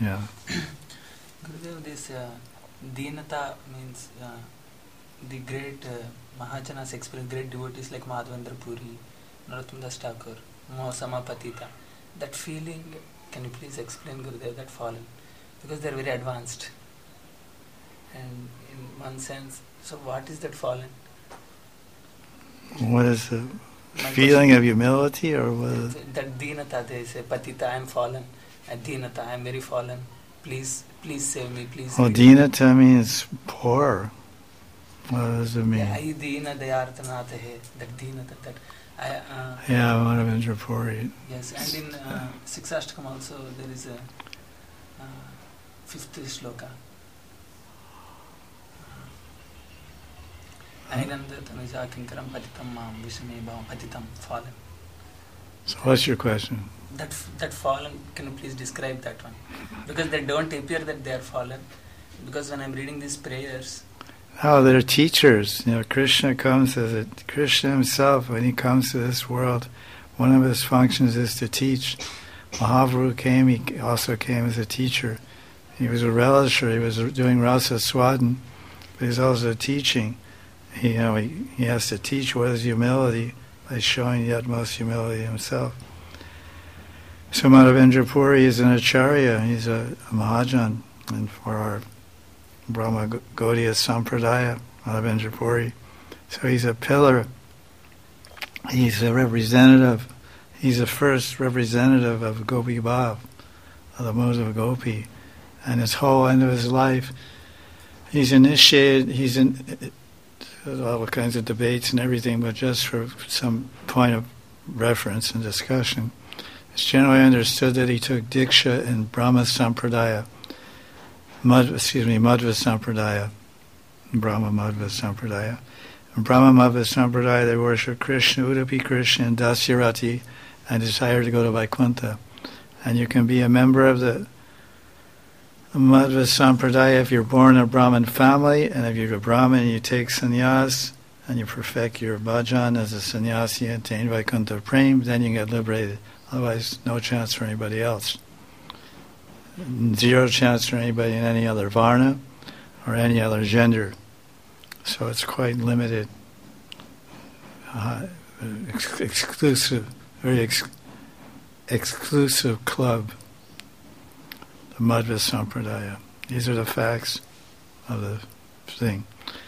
Yeah. Gurudev, this Deenata means the great Mahajanas experience, great devotees like Madhavendra Puri, Narottam Das Thakur, Mohsama Patita. That feeling, can you please explain, Gurudev, that fallen? Because they are very advanced. And in one sense, so what is that fallen? What is the feeling of humility, or what is that Deenata, they say, Patita, I am fallen. And Deenata, I am very fallen. Please save me, please. Oh, Deenata means poor. What does it mean? Yeah, I Deena Dayarthanatha hai. That Deenata, that I... yeah, Madhavendra Puri. Yes, and in Siksashtakam also there is a fifth shloka. Ainanda Tanuja Kinkaram Patitam Mam Vishame Bhavam Patitam, fallen. So what's your question? That fallen, can you please describe that one? Because they don't appear that they are fallen. Because when I'm reading these prayers... Oh, they're teachers. Krishna comes as Krishna himself, when he comes to this world, one of his functions is to teach. Mahaprabhu came, he also came as a teacher. He was a relisher, he was doing Rasa Swadan, but he's also teaching. He has to teach what is humility by showing the utmost humility himself. So Madhavendra Puri is an acharya, he's a Mahajan, and for our Brahma Gaudiya Sampradaya, Madhavendra Puri. So he's a pillar, he's a representative, he's the first representative of Gopi Bhav, of the modes of Gopi. And his whole end of his life, he's initiated, he's in all kinds of debates and everything, but just for some point of reference and discussion, it's generally understood that he took Diksha in Brahma Sampradaya, Madhva Sampradaya, Brahma Madhva Sampradaya. In Brahma Madhva Sampradaya they worship Krishna, Udupi Krishna, and Dasyarati, and desire to go to Vaikuntha. And you can be a member of the Madhva Sampradaya if you're born in a Brahmin family, and if you're a Brahmin you take sannyas and you perfect your bhajan as a sannyasi and attain Vaikuntha Prem, then you get liberated. Otherwise, no chance for anybody else. Zero chance for anybody in any other varna or any other gender. So it's quite limited, exclusive, very exclusive club. The Madhva Sampradaya. These are the facts of the thing.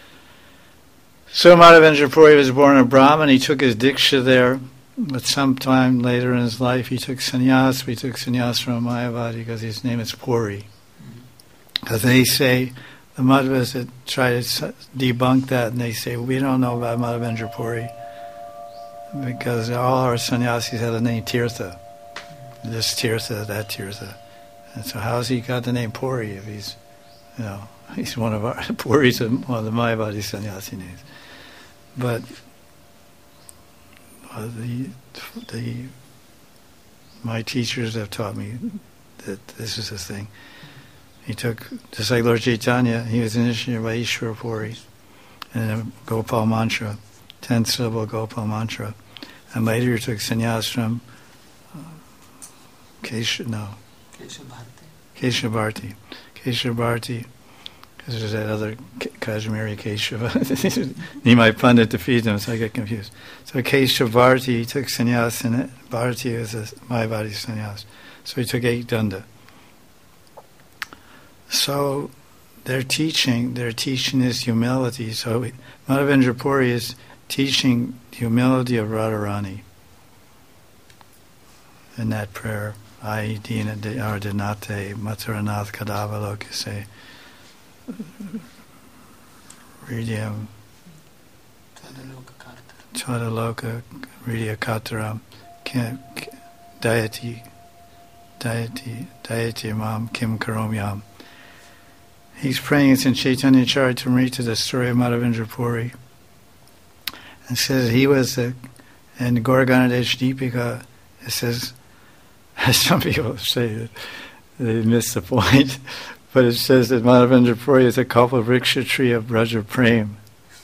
So Madhavendra Puri was born a Brahmin. He took his Diksha there, but sometime later in his life he took sannyas. He took sannyas from Mayavadi because his name is Puri. Because they say, the Madhvas that try to debunk that, and they say, we don't know about Madhavendra Puri because all our sannyasis have the name Tirtha. This Tirtha, that Tirtha. And so how's he got the name Puri if he's, he's one of our, Puri's one of the Mayavadi sannyasi names. But my teachers have taught me that this is the thing. He took, just like Lord Chaitanya, he was initiated by Ishwara Puri and a Gopal mantra, 10-syllable Gopal mantra. And later he took sannyas from Keshavarti. Keshavarti, because there's that other Kashmiri Keshava. Nimai Pandit defeated him, so I get confused. So Keshavarti took sannyas, and Bharati is a Mayavadi sannyas. So he took 8 danda. So their teaching is humility. So Madhavendra Puri is teaching humility of Radharani in that prayer. Ai dina de ardinate maturanath kadavalokise Ridyam Chadaloka Ridya Kataram Dayati Mam Kim Karomyam. He's praying, it's in Chaitanya Charitamrita, the story of Madhavendra Puri. And says he was in Gauraganadesh Deepika, it says, some people say that they miss the point, but it says that Madhavendra Puri is a Kalpavriksha tree of Braja Prem.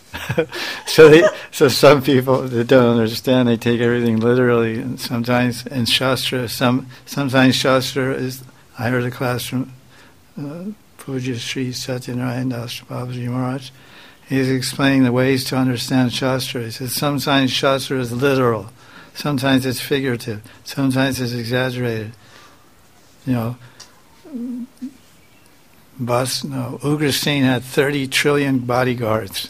So some people that don't understand, they take everything literally, and sometimes in Shastra, sometimes Shastra is, I heard a class from Puja Sri Satyanarayan Das Babaji Maharaj. He's explaining the ways to understand Shastra. He says sometimes Shastra is literal, sometimes it's figurative, sometimes it's exaggerated. Ugrasena had 30 trillion bodyguards.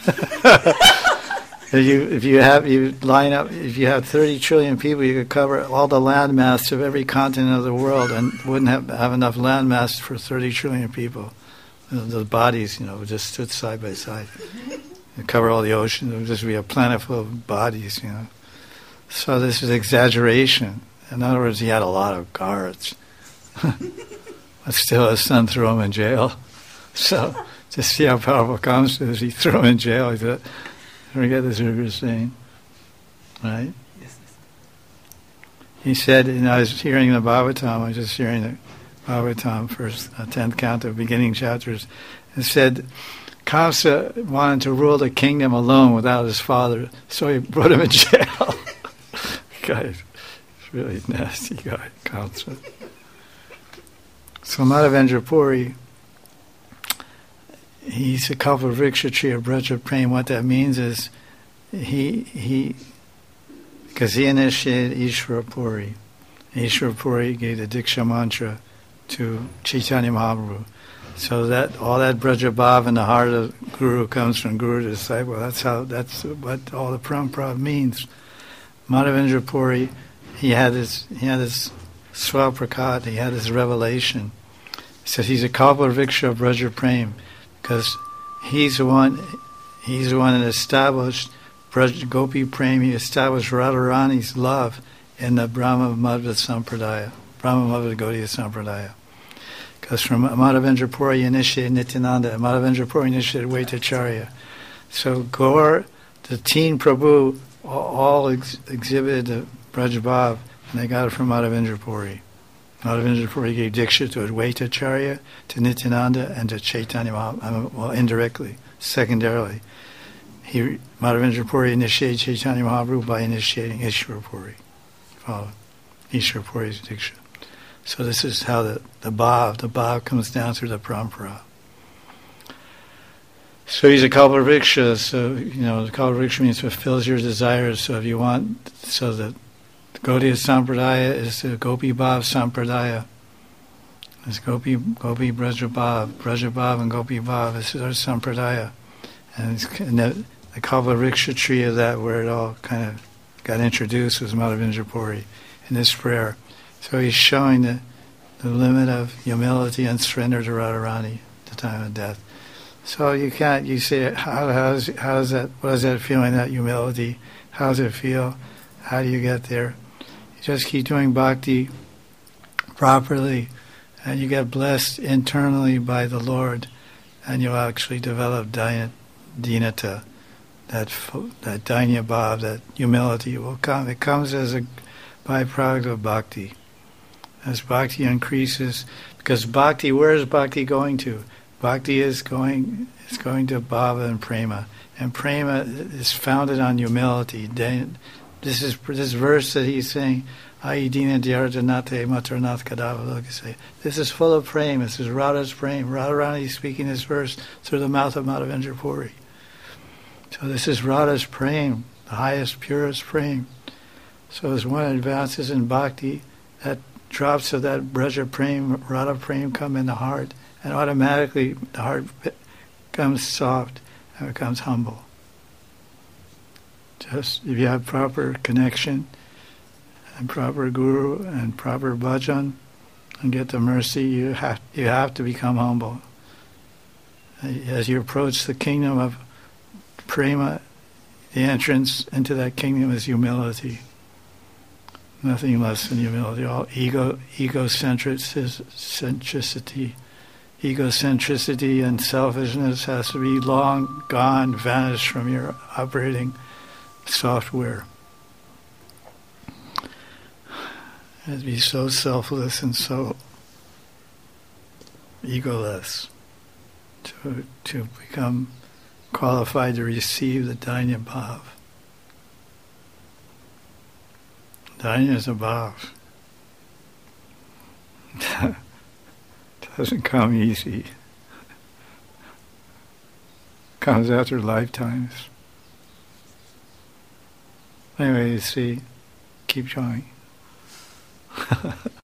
If you have 30 trillion people, you could cover all the landmass of every continent of the world, and wouldn't have enough landmass for 30 trillion people. The bodies, just stood side by side. You cover all the ocean. It would just be a planet full of bodies, So this is exaggeration. In other words, he had a lot of guards. But still, his son threw him in jail. So, just see how powerful Kamsa is. He threw him in jail. He said, forget this Ugrasena. Right? Yes. He said, I was hearing the Bhagavatam, the Bhagavatam, first 10th canto, beginning chapters. It said, Kamsa wanted to rule the kingdom alone without his father, so he put him in jail. Guy, really nasty guy, Kamsa. So Madhavendra Puri, he's a Kalpavriksha tree of Braja Prem. What that means is because he initiated Ishvara Puri. Ishvara Puri gave the Diksha mantra to Chaitanya Mahaprabhu. So that all that Braja Bhav in the heart of the Guru comes from Guru to disciple. That's what all the Parampara means. Madhavendra Puri, he had his Swaprakat, he had his revelation. He said he's a Kalpavriksha of Braja Prem because he's the one that established Gopi Prem. He established Radharani's love in the Brahma Madhva Sampradaya, Brahma Madhva Gaudiya Sampradaya. Because from Madhavendra Puri he initiated Nityananda, and Madhavendra Puri initiated Vaitacharya. So Gaur, the teen Prabhu, all exhibited the Braj Bhav, and they got it from Madhavendra Puri. Madhavendra Puri gave Diksha to Advaitacharya, to Nityananda, and to Chaitanya Mahaprabhu, well, indirectly, secondarily. Madhavendra Puri initiated Chaitanya Mahaprabhu by initiating Ishvara Puri. Follow Ishvara Puri's Diksha. So this is how the Bhav comes down through the Parampara. So he's a Kalpavriksha, so, the Kalpavriksha means fulfills your desires. So if you want, the Gaudiya Sampradaya is the Gopi Bhav Sampradaya. It's Gopi Braja Bhav and Gopi Bhav. This is our Sampradaya. And the Kalpavriksha tree of that, where it all kind of got introduced, was Madhavendra Puri in this prayer. So he's showing the limit of humility and surrender to Radharani at the time of death. So you say, what is that feeling, that humility? How does it feel? How do you get there? You just keep doing bhakti properly, and you get blessed internally by the Lord, and you'll actually develop dinata, that dainya bhav, that humility will come. It comes as a byproduct of bhakti. As bhakti increases, because bhakti, where is bhakti going to? Bhakti is going to bhava and prema, and prema is founded on humility. This verse that he's saying, Aidina Dhyarjanate Matarnath Kadava. This is full of prema. This is Radha's prema. Radharani is speaking this verse through the mouth of Madhavendra Puri. So this is Radha's prema, the highest, purest prema. So as one advances in bhakti, that drops of that Braja Prem, Radha Prem come in the heart, and automatically the heart becomes soft and becomes humble. Just if you have proper connection and proper guru and proper bhajan and get the mercy, you have to become humble. As you approach the kingdom of prema, the entrance into that kingdom is humility. Nothing less than humility. All egocentricity and selfishness has to be long gone, vanished from your operating software. It has to be so selfless and so egoless to become qualified to receive the Dainya Bhav. Dainya is a bhav. Doesn't come easy. Comes after lifetimes. Anyway, you see, keep going.